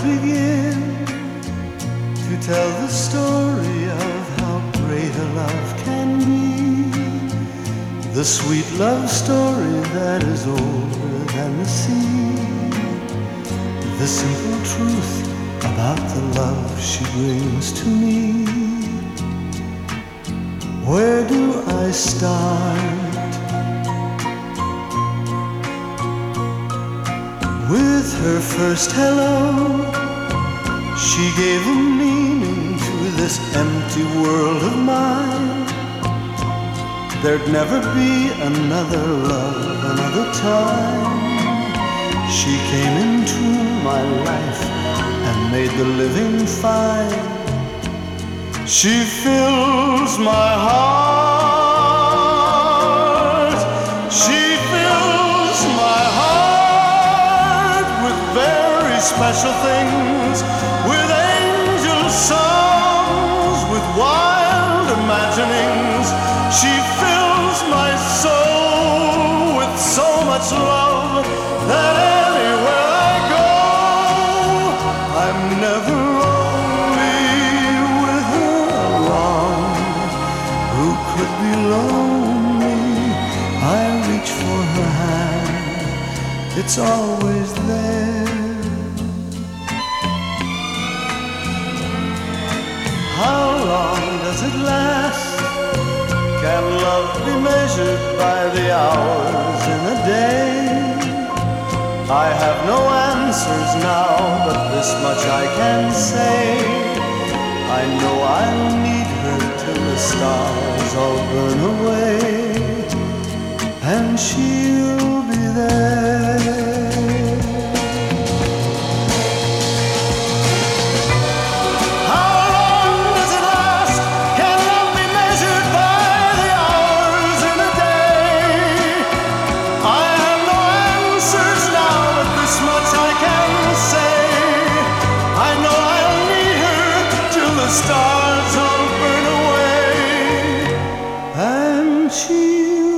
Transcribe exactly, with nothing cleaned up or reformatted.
begin to tell the story of how great a love can be? The sweet love story that is older than the sea. The simple truth about the love she brings to me. Where do I start? With her first hello, she gave a meaning to this empty world of mine. There'd never be another love, another time. She came into my life and made the living fine. She fills my heart. She fills my heart with very special things, with angel songs, with wild imaginings. She fills my soul with so much love that anywhere I go, I'm never lonely with her along. Who could be lonely? I reach for her hand, it's always there. How long does it last? Can love be measured by the hours in a day? I have no answers now, but this much I can say. I know I'll need her till the stars all burn away, and she'll be there. Stars all burn away, and she